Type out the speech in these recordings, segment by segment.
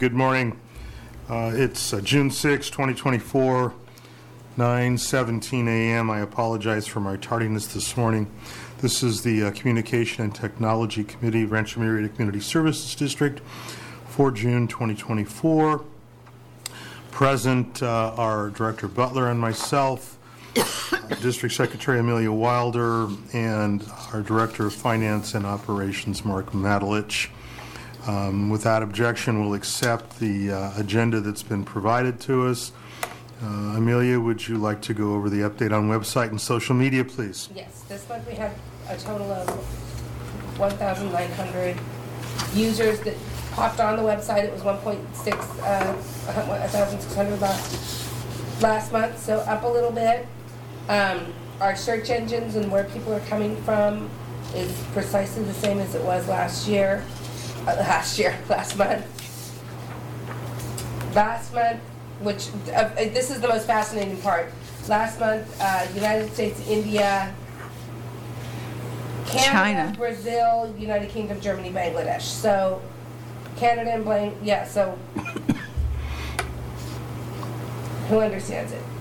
Good morning. It's June 6, 2024, 9:17 a.m. I apologize for my tardiness this morning. This is the Communication and Technology Committee, Rancho Murieta Community Services District for June 2024. Present are Director Butler and myself, District Secretary Amelia Wilder, and our Director of Finance and Operations, Mark Matalich. Without objection, we'll accept the agenda that's been provided to us. Amelia, would you like to go over the update on website and social media, please? Yes, this month we had a total of 1,900 users that popped on the website. It was 1,600 last month, so up a little bit. Our search engines and where people are coming from is precisely the same as it was last month. Last month, which this is the most fascinating part. Last month, United States, India, Canada, China, Brazil, United Kingdom, Germany, Bangladesh. So Canada and so who understands it?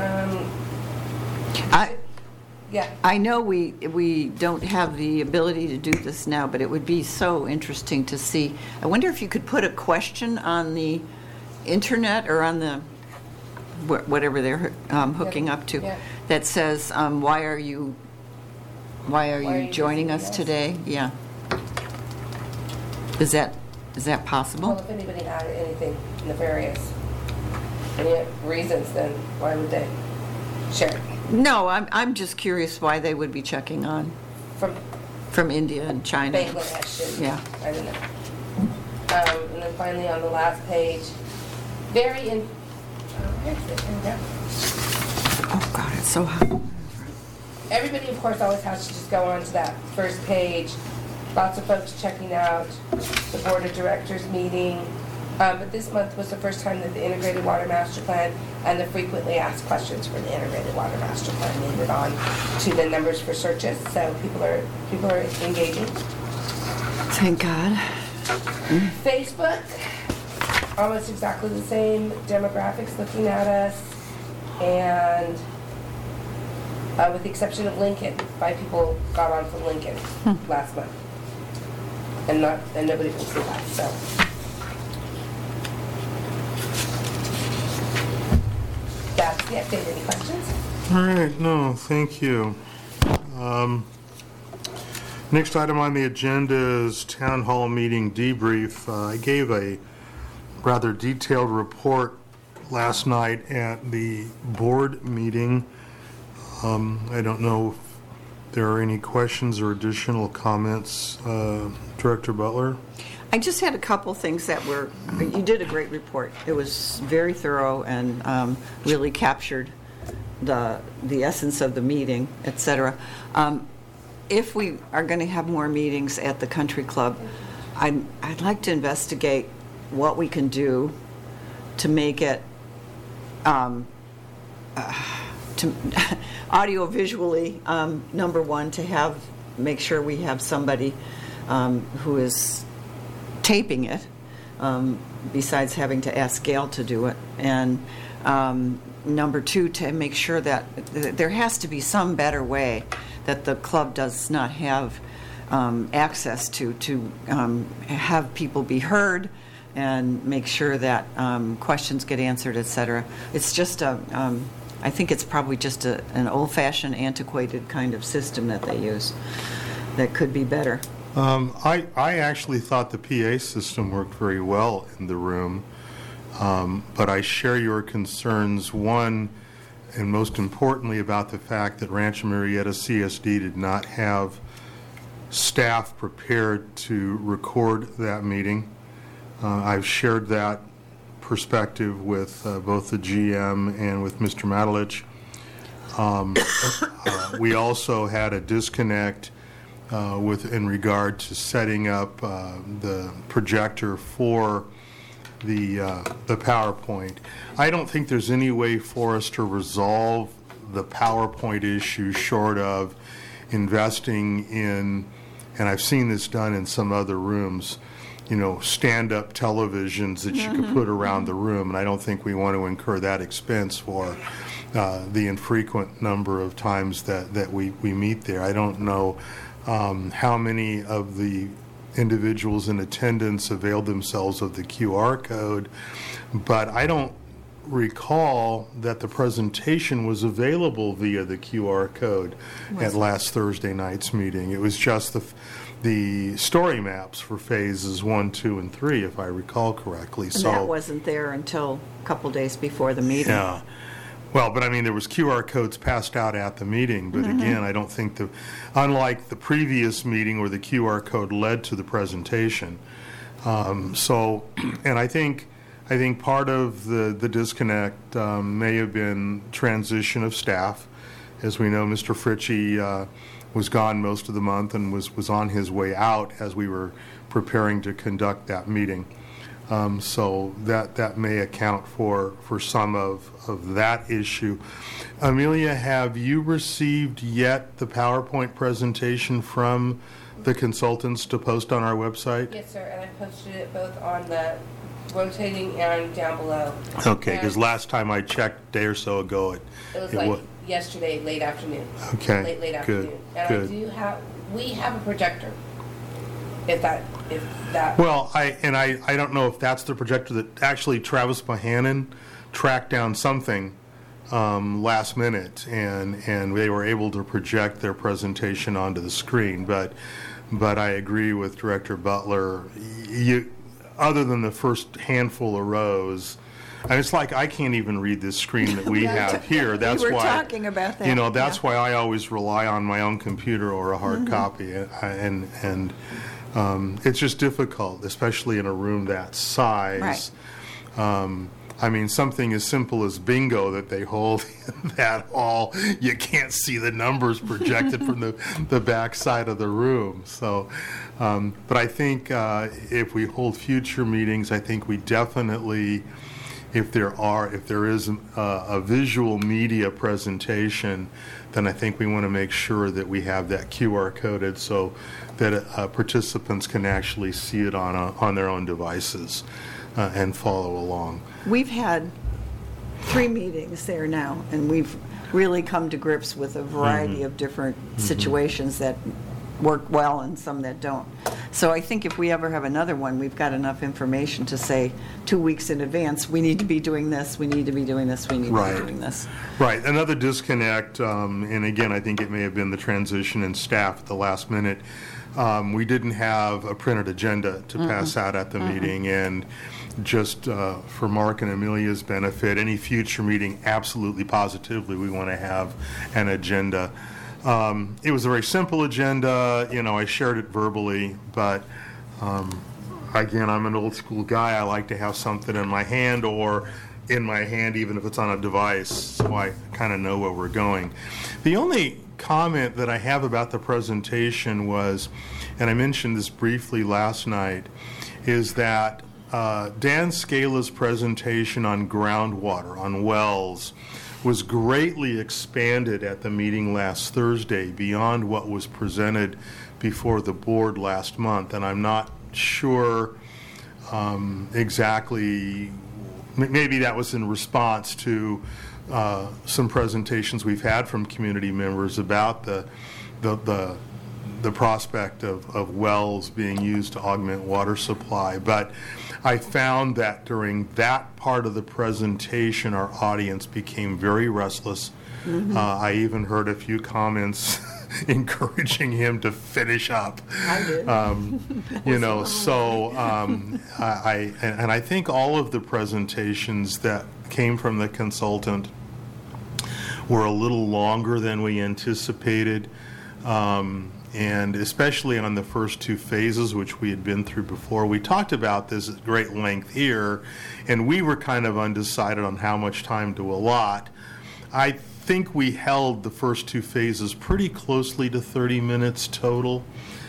I know we don't have the ability to do this now, but it would be so interesting to see. I wonder if you could put a question on the internet or on the whatever they're hooking up to that says, "Why are you joining us today?" Yeah. Is that possible? Well, if anybody had anything nefarious, any reasons, then why would they share it? No, I'm just curious why they would be checking on from India and China. Bangladesh. Yeah. I don't know. And then finally on the last page, where's it? Here we go. Oh God, it's so hot. Everybody, of course, always has to just go on to that first page. Lots of folks checking out the Board of Directors meeting. But this month was the first time that the Integrated Water Master Plan and the frequently asked questions for the Integrated Water Master Plan made it on to the numbers for searches. So people are engaging. Thank God. Facebook, almost exactly the same demographics looking at us, and with the exception of Lincoln, 5 people got on from Lincoln last month, and nobody can see that. So. That's the update. Any questions? All right, no, thank you. Next item on the agenda is Town Hall meeting debrief. I gave a rather detailed report last night at the board meeting. I don't know if there are any questions or additional comments. Director Butler? I just had a couple things you did a great report. It was very thorough and really captured the essence of the meeting, etc. If we are going to have more meetings at the country club, I'd like to investigate what we can do to make it audio-visually, number one, to make sure we have somebody who is taping it, besides having to ask Gail to do it, and number two, to make sure that there has to be some better way that the club does not have access to have people be heard and make sure that questions get answered, etc. It's just I think it's probably just an old-fashioned, antiquated kind of system that they use that could be better. I actually thought the PA system worked very well in the room, but I share your concerns, one, and most importantly, about the fact that Rancho Murieta CSD did not have staff prepared to record that meeting. I've shared that perspective with both the GM and with Mr. Matalich. We also had a disconnect in regard to setting up the projector for the PowerPoint. I don't think there's any way for us to resolve the PowerPoint issue short of investing in, and I've seen this done in some other rooms, stand-up televisions that you could put around the room, and I don't think we want to incur that expense for the infrequent number of times that we meet there. I don't know how many of the individuals in attendance availed themselves of the QR code, but I don't recall that the presentation was available via the QR code at last Thursday night's meeting. It was just the story maps for phases 1, 2, and 3, if I recall correctly. And that wasn't there until a couple days before the meeting. Yeah. Well, but I mean, there was QR codes passed out at the meeting, but again, I don't think unlike the previous meeting where the QR code led to the presentation. And I think part of the disconnect may have been transition of staff. As we know, Mr. Fritchie was gone most of the month and was on his way out as we were preparing to conduct that meeting. So that may account for some of that issue. Amelia, have you received yet the PowerPoint presentation from the consultants to post on our website? Yes, sir, and I posted it both on the rotating and down below. Okay, because last time I checked a day or so ago, it was yesterday, late afternoon. Okay, late good, afternoon. And we have a projector. If that. Well, I don't know if that's the projector that actually Travis Bohannon tracked down something last minute, and they were able to project their presentation onto the screen. But I agree with Director Butler. Other than the first handful of rows, and it's like I can't even read this screen that we have here. That's we were why talking about that. That's why I always rely on my own computer or a hard copy, and it's just difficult, especially in a room that size. Right. I mean, something as simple as bingo that they hold in that hall, you can't see the numbers projected from the back side of the room. So, but I think if we hold future meetings, I think we definitely, if there is a visual media presentation, then I think we want to make sure that we have that QR coded so that participants can actually see it on their own devices and follow along. We've had 3 meetings there now, and we've really come to grips with a variety of different situations that work well and some that don't. So I think if we ever have another one, we've got enough information to say 2 weeks in advance, we need to be doing this, we need to be doing this, we need to be doing this. Right. Another disconnect, and again, I think it may have been the transition in staff at the last minute. We didn't have a printed agenda to pass out at the meeting, and just for Mark and Amelia's benefit, any future meeting, absolutely positively, we want to have an agenda. It was a very simple agenda. I shared it verbally, but again, I'm an old school guy. I like to have something in my hand, or in my hand, even if it's on a device, so I kind of know where we're going. The only comment that I have about the presentation was, and I mentioned this briefly last night, is that Dan Scala's presentation on groundwater, on wells, was greatly expanded at the meeting last Thursday beyond what was presented before the board last month. And I'm not sure exactly, maybe that was in response to some presentations we've had from community members about the prospect of wells being used to augment water supply. But I found that during that part of the presentation, our audience became very restless. I even heard a few comments encouraging him to finish up. I did. I think all of the presentations that came from the consultant were a little longer than we anticipated. And especially on the first 2 phases, which we had been through before. We talked about this at great length here, and we were kind of undecided on how much time to allot. I think we held the first 2 phases pretty closely to 30 minutes total.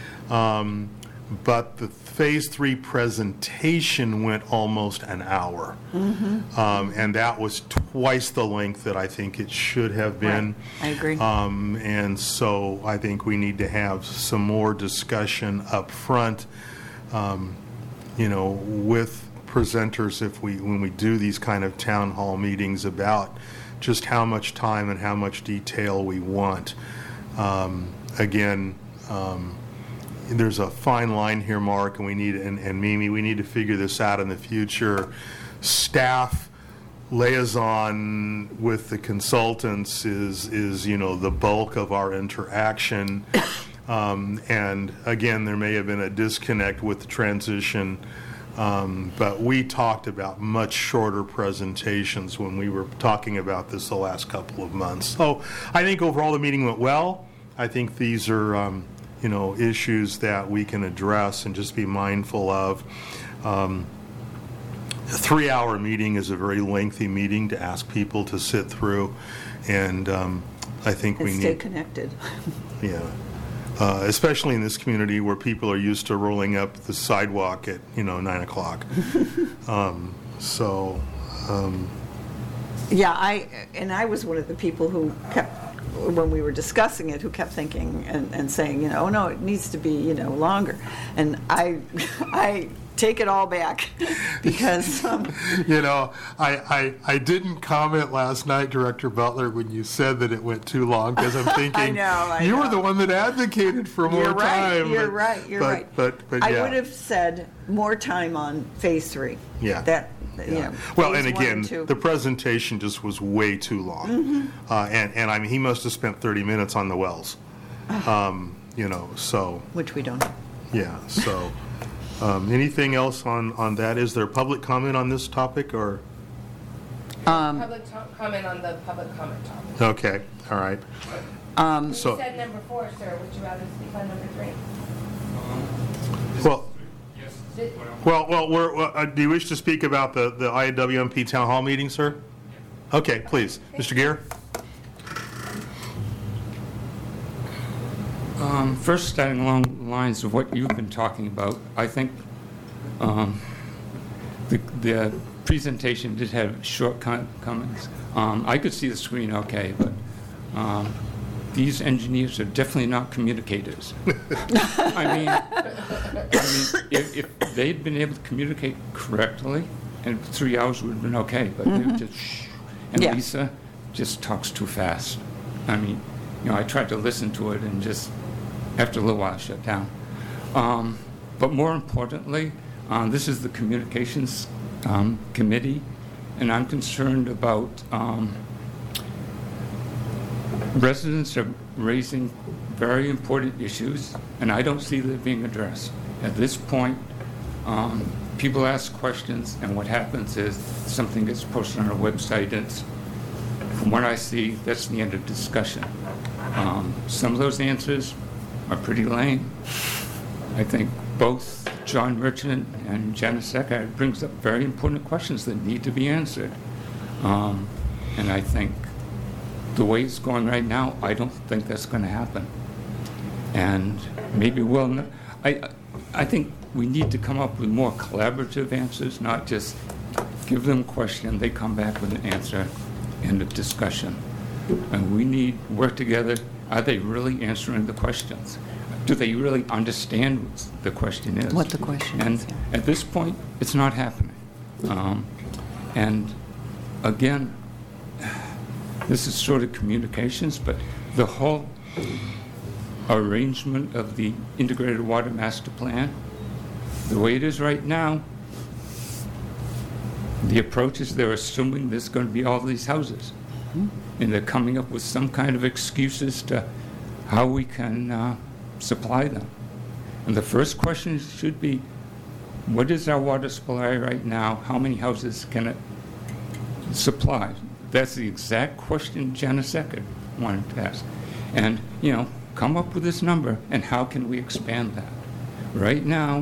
But the Phase 3 presentation went almost an hour. And that was twice the length that I think it should have been. Right. I agree. And so I think we need to have some more discussion up front. with presenters when we do these kind of town hall meetings about just how much time and how much detail we want. Again, there's a fine line here, Mark, and and Mimi, we need to figure this out in the future. Staff liaison with the consultants is the bulk of our interaction. And again, there may have been a disconnect with the transition, but we talked about much shorter presentations when we were talking about this the last couple of months. So I think overall the meeting went well. I think these are issues that we can address and just be mindful of. A 3-hour meeting is a very lengthy meeting to ask people to sit through, and I think we need stay connected. Yeah. Especially in this community where people are used to rolling up the sidewalk at 9 o'clock. Yeah, I was one of the people who kept, when we were discussing it, who kept thinking and saying, oh no, it needs to be longer, and I take it all back because I didn't comment last night, Director Butler, when you said that it went too long, because I'm thinking you were the one that advocated for more time. You're right. But I yeah. would have said more time on phase 3. Yeah. Well, and again, the presentation just was way too long. Mm-hmm. And I mean, he must have spent 30 minutes on the wells. So. Which we don't have. Yeah, so. Anything else on that? Is there public comment on this topic, or? Public comment on the public comment topic. Okay, all right. You said number 4, sir. Would you rather speak on number 3? Do you wish to speak about the IWMP Town Hall meeting, sir? Okay, please. Mr. Gear? First, starting along the lines of what you've been talking about, I think the presentation did have shortcomings. I could see the screen okay, but these engineers are definitely not communicators. I mean, if they'd been able to communicate correctly, and 3 hours would have been okay, but they were just shh. And yeah. Lisa just talks too fast. I mean, I tried to listen to it and just, after a little while, shut down. But more importantly, this is the communications committee, and I'm concerned about residents are raising very important issues, and I don't see them being addressed. At this point, people ask questions, and what happens is something gets posted on our website, and from what I see, that's the end of discussion. Some of those answers are pretty lame. I think both John Merchant and Janice Eckert brings up very important questions that need to be answered. And I think the way it's going right now, I don't think that's going to happen. And maybe I think we need to come up with more collaborative answers, not just give them a question, they come back with an answer, end of discussion. And we need to work together. Are they really answering the questions? Do they really understand what the question is? What the question and is. Yeah. At this point, it's not happening. And again, this is sort of communications, but the whole arrangement of the Integrated Water Master Plan, the way it is right now, the approach is they're assuming there's going to be all these houses. Mm-hmm. And they're coming up with some kind of excuses to how we can supply them. And the first question should be, what is our water supply right now? How many houses can it supply? That's the exact question Janice Eckert wanted to ask. And, come up with this number, and how can we expand that? Right now,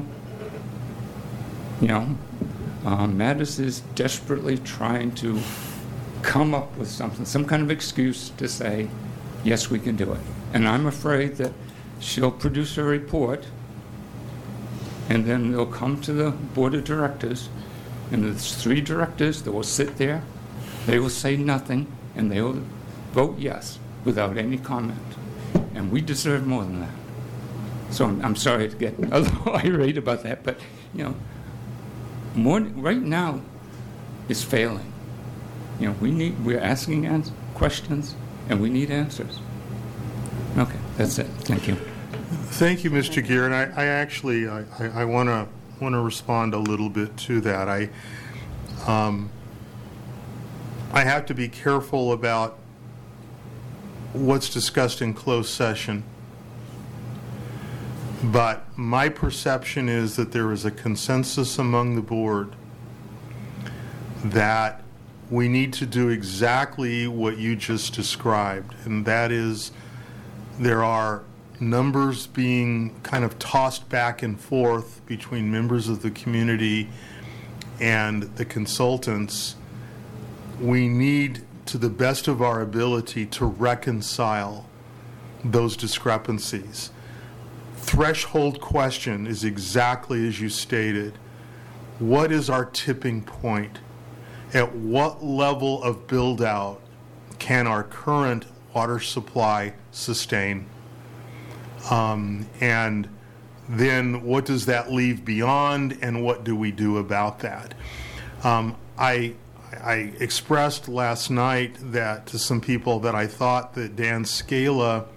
Mattis is desperately trying to come up with something, some kind of excuse to say, yes, we can do it. And I'm afraid that she'll produce a report, and then they'll come to the board of directors, and there's 3 directors that will sit there, they will say nothing, and they will vote yes without any comment. And we deserve more than that. So I'm sorry to get a little irate about that, but, right now is failing. You know, we're asking questions, and we need answers. Okay, that's it. Thank you. Thank you, Mr. Gear. And I actually want to respond a little bit to that. I have to be careful about what's discussed in closed session. But my perception is that there is a consensus among the board that we need to do exactly what you just described, and that is there are numbers being kind of tossed back and forth between members of the community and the consultants. We need, to the best of our ability, to reconcile those discrepancies. Threshold question is exactly as you stated. What is our tipping point? At what level of build-out can our current water supply sustain? And then what does that leave beyond, and what do we do about that? I expressed last night that to some people that I thought that Dan Scala,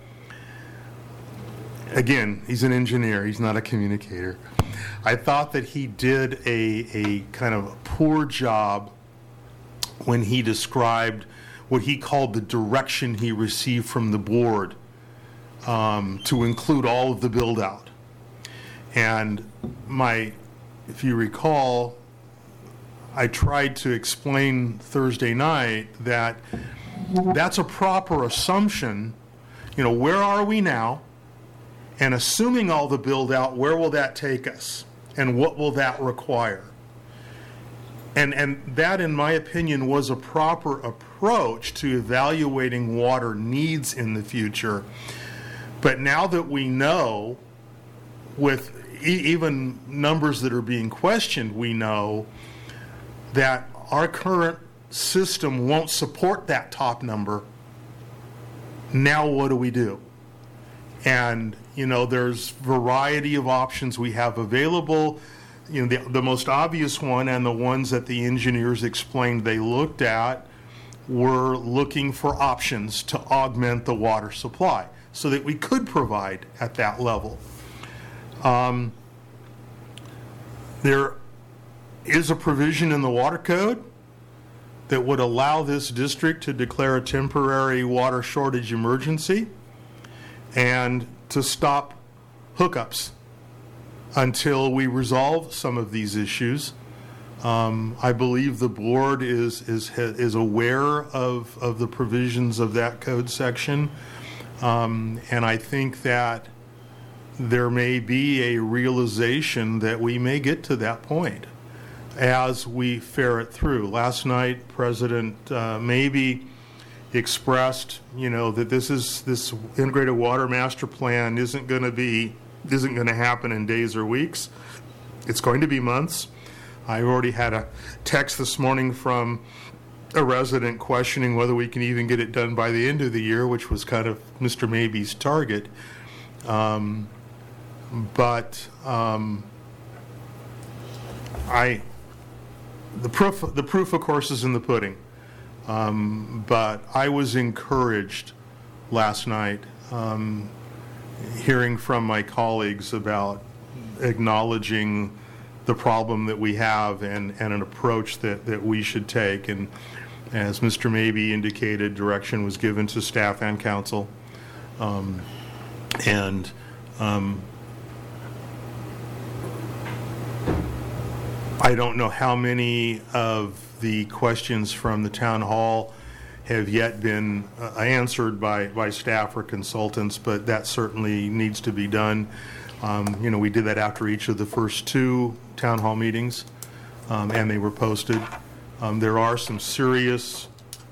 again, he's an engineer, he's not a communicator. I thought that he did a kind of poor job when he described what he called the direction he received from the board to include all of the build-out. And if you recall, I tried to explain Thursday night that that's a proper assumption. You know, where are we now? And assuming all the build-out, where will that take us? And what will that require? And that, in my opinion, was a proper approach to evaluating water needs in the future. But now that we know, with even numbers that are being questioned, we know that our current system won't support that top number. Now what do we do? And, you know, there's variety of options we have available. You know, the most obvious one, and the ones that the engineers explained they looked at, were looking for options to augment the water supply so that we could provide at that level. There is a provision in the water code that would allow this district to declare a temporary water shortage emergency and to stop hookups until we resolve some of these issues. I believe the board is aware of the provisions of that code section, and I think that there may be a realization that we may get to that point as we ferret through. Last night, President Mabee expressed, you know, that this integrated water master plan isn't going to happen in days or weeks. It's going to be months. I already had a text this morning from a resident questioning whether we can even get it done by the end of the year, which was kind of Mr. Mabee's target. The proof, of course, is in the pudding. But I was encouraged last night hearing from my colleagues about acknowledging the problem that we have and an approach that we should take. And as Mr. Mabee indicated, direction was given to staff and council. I don't know how many of the questions from the town hall have yet been answered by staff or consultants, but that certainly needs to be done. You know, we did that after each of the first two town hall meetings, and they were posted. There are some serious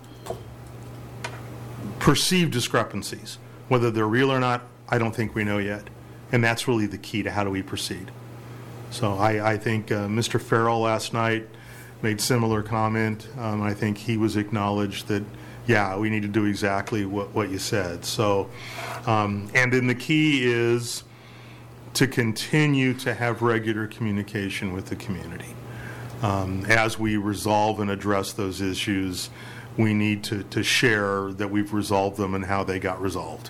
perceived discrepancies. Whether they're real or not, I don't think we know yet. And that's really the key to how do we proceed. So I think Mr. Farrell last night made similar comment. I think he was acknowledged that, yeah, we need to do exactly what you said. So, and then the key is to continue to have regular communication with the community. As we resolve and address those issues, we need to share that we've resolved them and how they got resolved.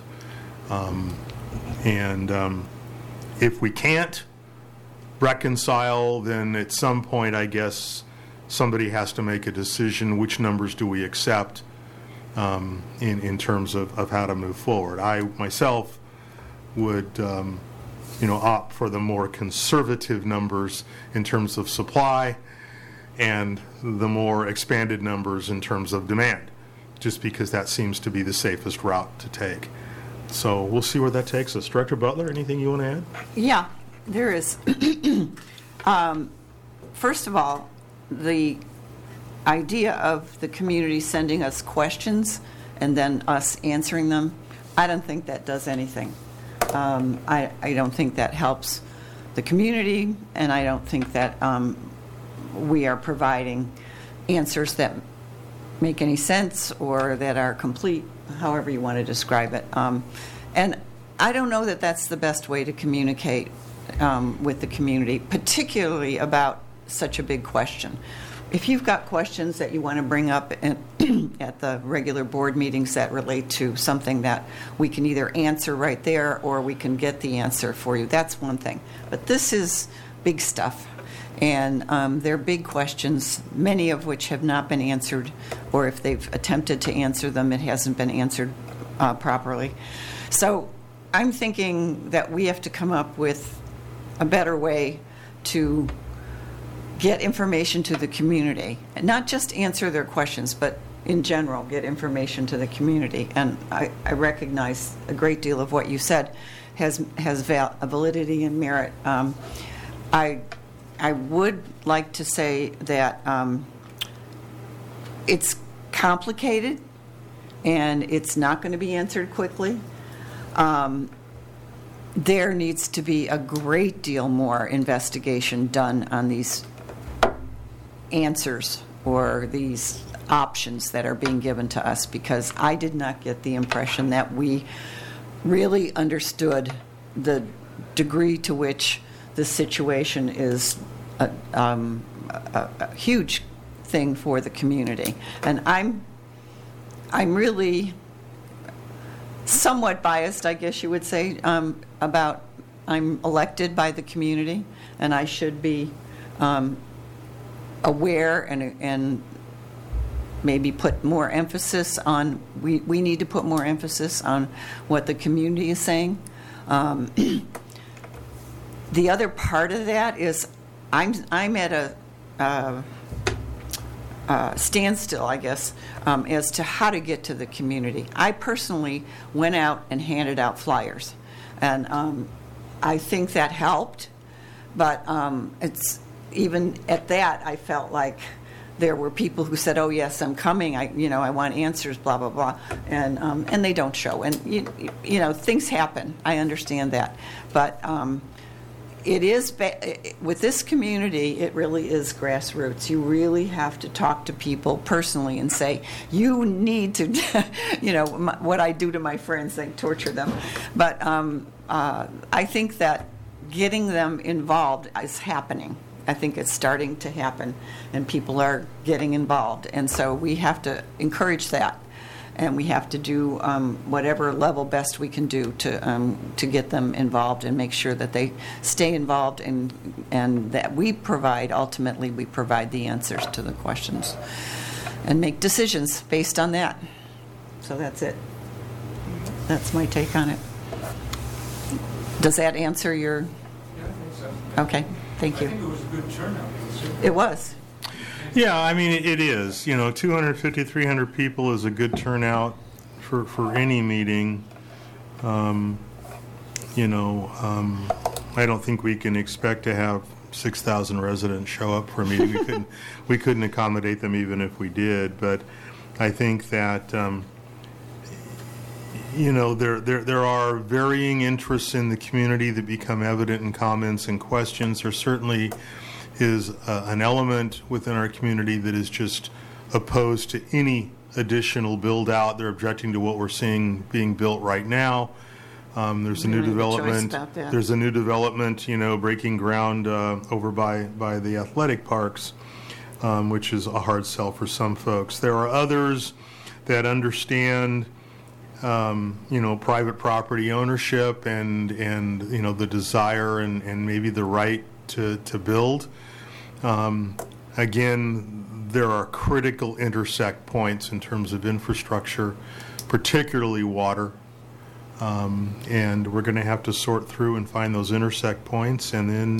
If we can't reconcile, then at some point, I guess, somebody has to make a decision, which numbers do we accept in terms of how to move forward. I myself would opt for the more conservative numbers in terms of supply and the more expanded numbers in terms of demand, just because that seems to be the safest route to take. So we'll see where that takes us. Director Butler, anything you want to add? Yeah, there is. First of all, the idea of the community sending us questions and then us answering them, I don't think that does anything. I don't think that helps the community, and I don't think that we are providing answers that make any sense or that are complete, however you want to describe it. And I don't know that that's the best way to communicate with the community, particularly about such a big question. If you've got questions that you want to bring up at the regular board meetings that relate to something that we can either answer right there or we can get the answer for you, that's one thing. But this is big stuff. And they're big questions, many of which have not been answered, or if they've attempted to answer them, it hasn't been answered properly. So I'm thinking that we have to come up with a better way to get information to the community, and not just answer their questions, but in general, get information to the community. And I recognize a great deal of what you said has validity and merit. I would like to say that it's complicated and it's not going to be answered quickly. There needs to be a great deal more investigation done on these answers or these options that are being given to us, because I did not get the impression that we really understood the degree to which the situation is a huge thing for the community. And I'm really somewhat biased, I guess you would say, about I'm elected by the community, and I should be aware and maybe put more emphasis on, we need to put more emphasis on what the community is saying. The other part of that is I'm at a standstill, I guess, as to how to get to the community. I personally went out and handed out flyers, and I think that helped, but it's even at that I felt like there were people who said, "Oh yes, I'm coming. I want answers." Blah blah blah, and they don't show. And things happen. I understand that, but it is with this community. It really is grassroots. You really have to talk to people personally and say, "You need to," what I do to my friends, I torture them. But I think that getting them involved is happening. I think it's starting to happen, and people are getting involved. And so we have to encourage that, and we have to do whatever level best we can do to get them involved and make sure that they stay involved, and that ultimately we provide the answers to the questions and make decisions based on that. So that's it. That's my take on it. Does that answer your... Yeah, I think so. Okay. Thank you. I think it was a good turnout. It was. Yeah, I mean, it is. 250, 300 people is a good turnout for any meeting. I don't think we can expect to have 6,000 residents show up for a meeting. We couldn't accommodate them even if we did. But I think that there are varying interests in the community that become evident in comments and questions. There certainly is an element within our community that is just opposed to any additional build out. They're objecting to what we're seeing being built right now. There's a new development. There's a new development, breaking ground over by the athletic parks. which is a hard sell for some folks. There are others that understand, private property ownership and the desire and maybe the right to build. Again, there are critical intersect points in terms of infrastructure, particularly water. And we're going to have to sort through and find those intersect points. And then,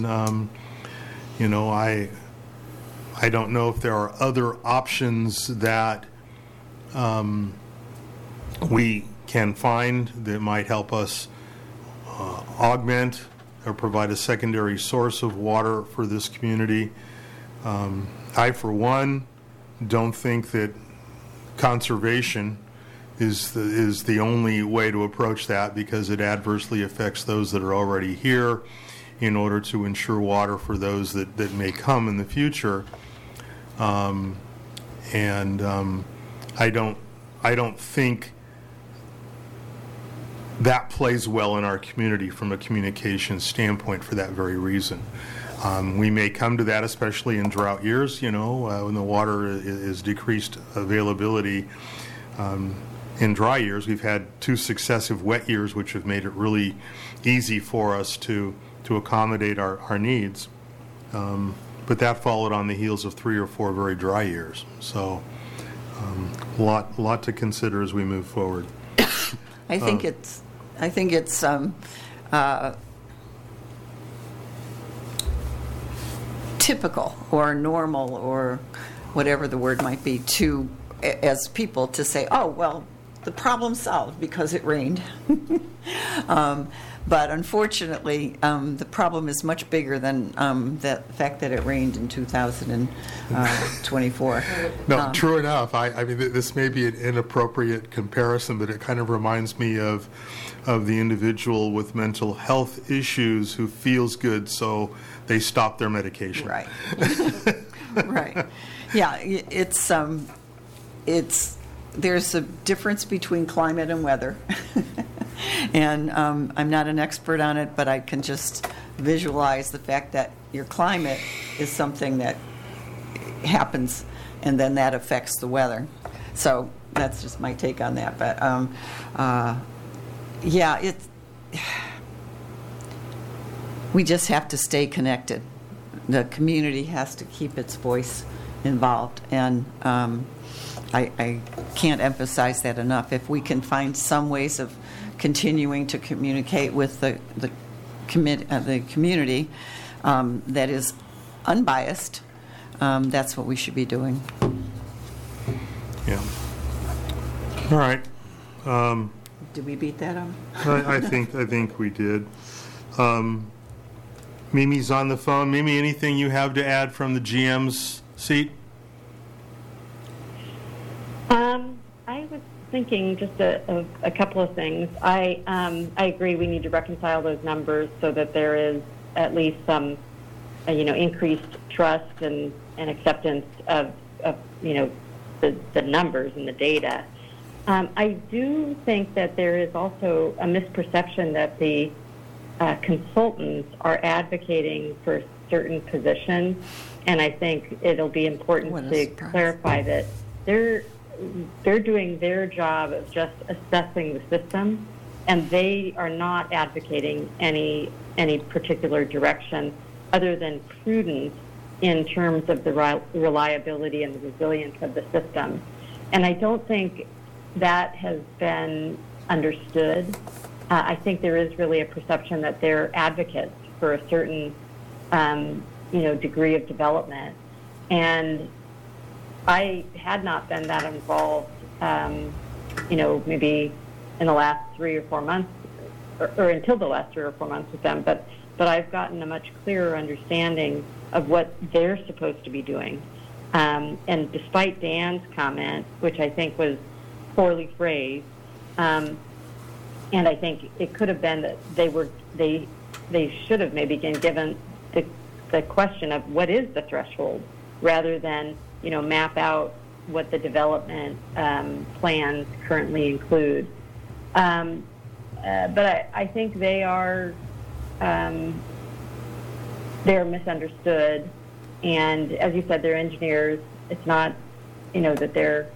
I don't know if there are other options that we can find that might help us augment or provide a secondary source of water for this community. I, for one, don't think that conservation is the only way to approach that, because it adversely affects those that are already here in order to ensure water for those that may come in the future. I don't think that plays well in our community from a communication standpoint for that very reason. We may come to that, especially in drought years, when the water is decreased availability. In dry years, we've had 2 successive wet years, which have made it really easy for us to accommodate our needs. But that followed on the heels of 3 or 4 very dry years. So a lot to consider as we move forward. I think it's typical or normal or whatever the word might be as people to say, oh, well, the problem's solved because it rained. But unfortunately, the problem is much bigger than the fact that it rained in 2024. No, true enough. I mean, this may be an inappropriate comparison, but it kind of reminds me of the individual with mental health issues who feels good, so they stop their medication. Right. Right. Yeah, there's a difference between climate and weather. And I'm not an expert on it, but I can just visualize the fact that your climate is something that happens, and then that affects the weather. So that's just my take on that. But we just have to stay connected. The community has to keep its voice involved, and I can't emphasize that enough. If we can find some ways of continuing to communicate with the community that is unbiased, that's what we should be doing. Yeah. All right. Did we beat that up? I think we did. Mimi's on the phone. Mimi, anything you have to add from the GM's seat? I was thinking just a couple of things. I agree we need to reconcile those numbers so that there is at least some increased trust and acceptance of the numbers and the data. I do think that there is also a misperception that the consultants are advocating for certain positions, and I think it'll be important to clarify that they're doing their job of just assessing the system, and they are not advocating any particular direction other than prudence in terms of the reliability and the resilience of the system. And I don't think that has been understood. I think there is really a perception that they're advocates for a certain degree of development. And I had not been that involved, maybe in the last 3 or 4 months, or until the last 3 or 4 months with them. But I've gotten a much clearer understanding of what they're supposed to be doing. And despite Dan's comment, which I think was poorly phrased, and I think it could have been that they should have maybe been given the question of what is the threshold, rather than map out what the development plans currently include. But I think they're misunderstood, And as you said, they're engineers. It's not, that their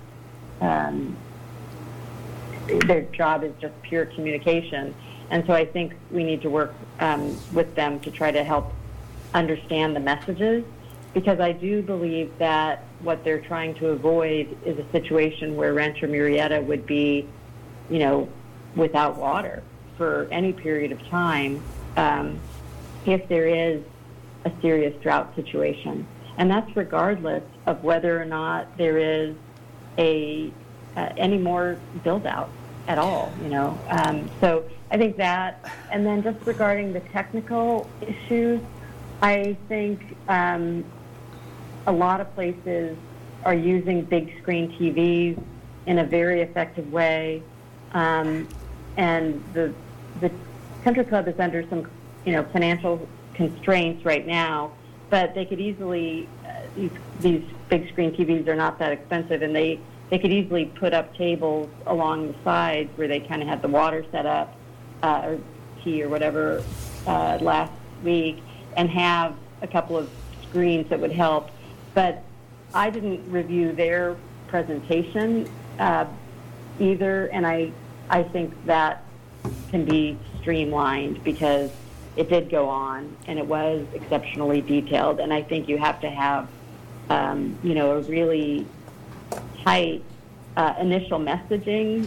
job is just pure communication. And so I think we need to work with them to try to help understand the messages, because I do believe that what they're trying to avoid is a situation where Rancho Murrieta would be, without water for any period of time if there is a serious drought situation. And that's regardless of whether or not there is any more build out at all, So I think that, and then just regarding the technical issues, I think a lot of places are using big screen TVs in a very effective way, and the country club is under some financial constraints right now, but they could easily these big screen TVs are not that expensive, and they could easily put up tables along the sides where they kind of had the water set up or tea or whatever last week, and have a couple of screens that would help. But I didn't review their presentation either, and I think that can be streamlined because it did go on and it was exceptionally detailed. And I think you have to have, a really tight initial messaging,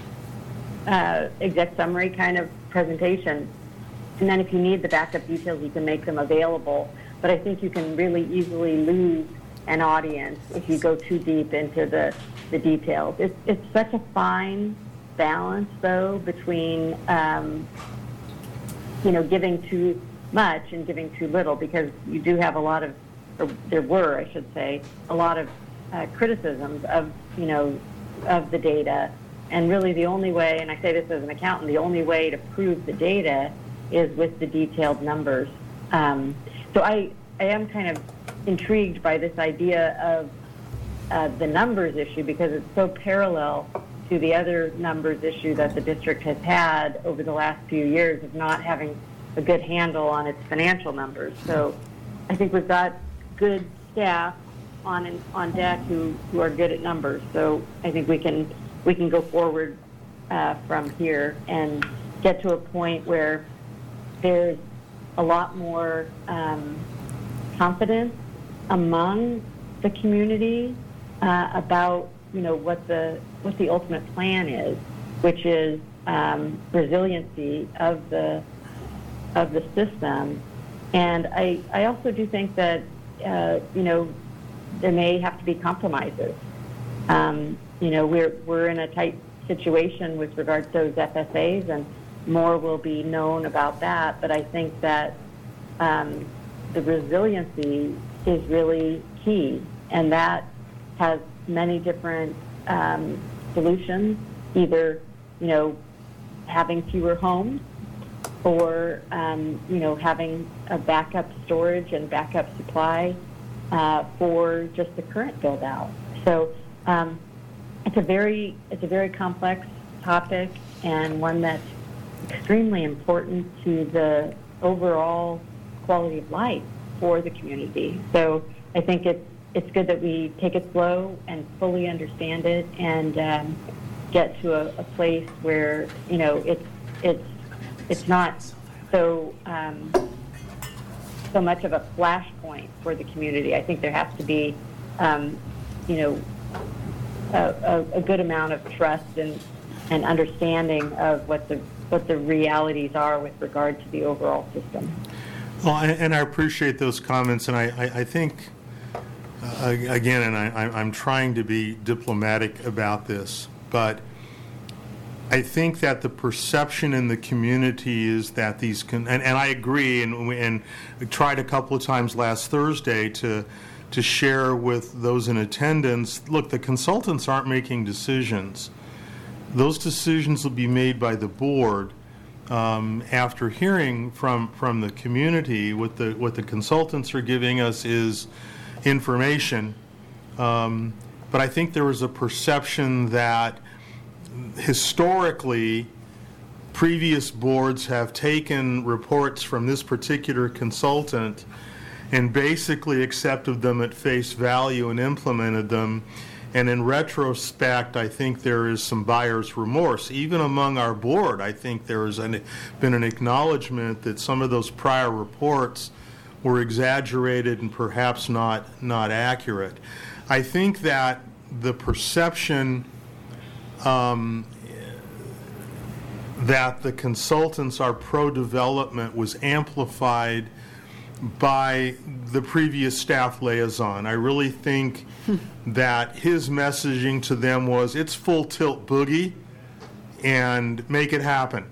exec summary kind of presentation. And then if you need the backup details, you can make them available. But I think you can really easily lose an audience if you go too deep into the details. It's such a fine balance, though, between, giving too much and giving too little, because you do have a lot of, or there were, I should say, a lot of criticisms of, of the data. And really the only way, and I say this as an accountant, the only way to prove the data is with the detailed numbers. So I am kind of intrigued by this idea of the numbers issue, because it's so parallel to the other numbers issue that the district has had over the last few years of not having a good handle on its financial numbers. So I think we've got good staff on deck who are good at numbers. So I think we can go forward from here and get to a point where there's a lot more confidence among the community about what the ultimate plan is, which is resiliency of the system. And I also do think that there may have to be compromises. We're in a tight situation with regard to those FSAs, and more will be known about that. But I think that the resiliency is really key, and that has many different solutions, either, having fewer homes or, having a backup storage and backup supply for just the current build out. So it's a very complex topic, and one that's extremely important to the overall quality of life for the community. So I think it's good that we take it slow and fully understand it, and get to a place where it's not so much of a flashpoint for the community. I think there has to be a good amount of trust and understanding of what the realities are with regard to the overall system. Well, and I appreciate those comments, and I think, again, and I'm trying to be diplomatic about this, but I think that the perception in the community is that these and I agree, and we tried a couple of times last Thursday to share with those in attendance, look, the consultants aren't making decisions. Those decisions will be made by the board after hearing from the community. What the consultants are giving us is information, but I think there was a perception that historically previous boards have taken reports from this particular consultant and basically accepted them at face value and implemented them. And in retrospect, I think there is some buyer's remorse. Even among our board, I think there has been an acknowledgement that some of those prior reports were exaggerated and perhaps not accurate. I think that the perception that the consultants are pro-development was amplified by the previous staff liaison. I really think that his messaging to them was, it's full tilt boogie and make it happen.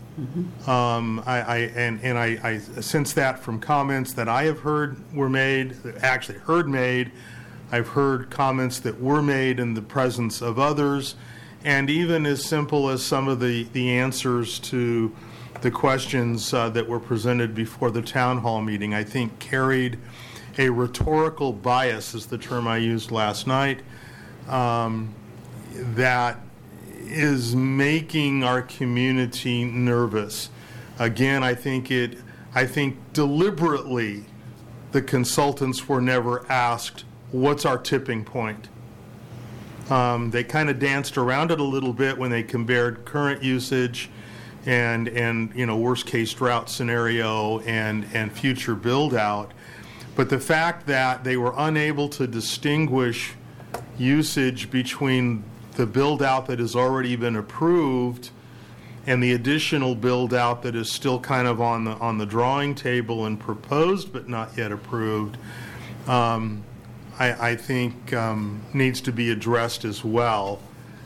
I sense that from comments that I have heard were made, actually heard made. I've heard comments that were made in the presence of others, and even as simple as some of the answers to the questions that were presented before the town hall meeting, I think carried a rhetorical bias, is the term I used last night, that is making our community nervous. Again, I think deliberately the consultants were never asked, what's our tipping point? They kind of danced around it a little bit when they compared current usage and worst case drought scenario and future build out. But the fact that they were unable to distinguish usage between the build out that has already been approved and the additional build out that is still kind of on the drawing table and proposed but not yet approved, I think needs to be addressed as well.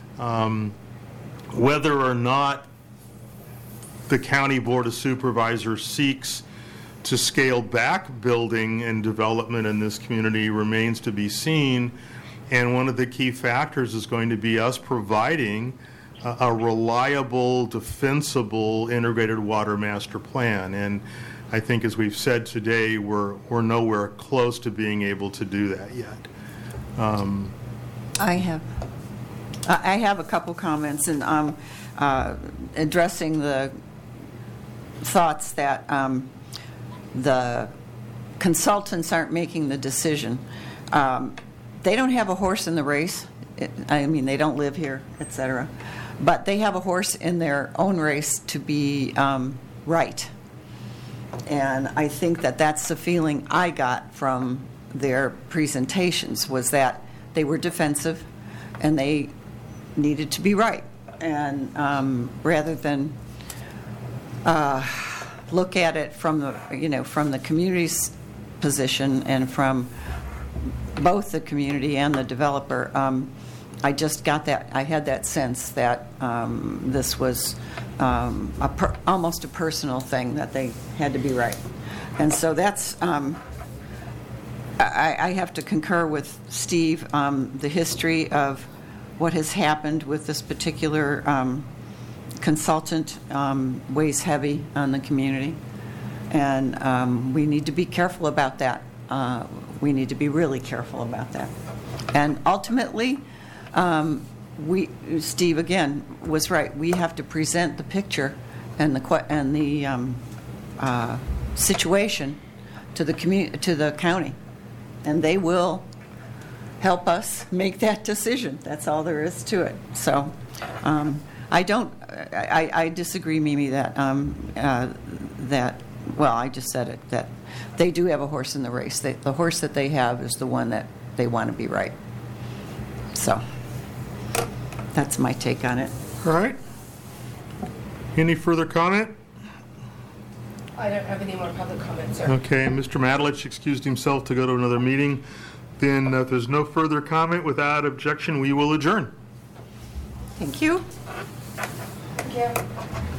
Whether or not the County Board of Supervisors seeks to scale back building and development in this community remains to be seen. And one of the key factors is going to be us providing a reliable, defensible, integrated water master plan. And I think, as we've said today, we're nowhere close to being able to do that yet. I have a couple comments, and addressing the thoughts that the consultants aren't making the decision. They don't have a horse in the race. They don't live here, etc. But they have a horse in their own race to be right. And I think that that's the feeling I got from their presentations, was that they were defensive and they needed to be right. And rather than look at it from the community's position and from both the community and the developer, I just got that. I had that sense that this was almost a personal thing, that they had to be right. And so that's, I have to concur with Steve, the history of what has happened with this particular consultant weighs heavy on the community. And we need to be careful about that. We need to be really careful about that. And ultimately, Steve again was right. We have to present the picture and the situation to the county, and they will help us make that decision. That's all there is to it. So, I disagree, Mimi, that well, I just said it, that they do have a horse in the race. The horse that they have is the one that they want to be right. So that's my take on it. All right. Any further comment? I don't have any more public comments, sir. Okay, Mr. Matalich excused himself to go to another meeting. Then if there's no further comment, without objection, we will adjourn. Thank you. Thank you.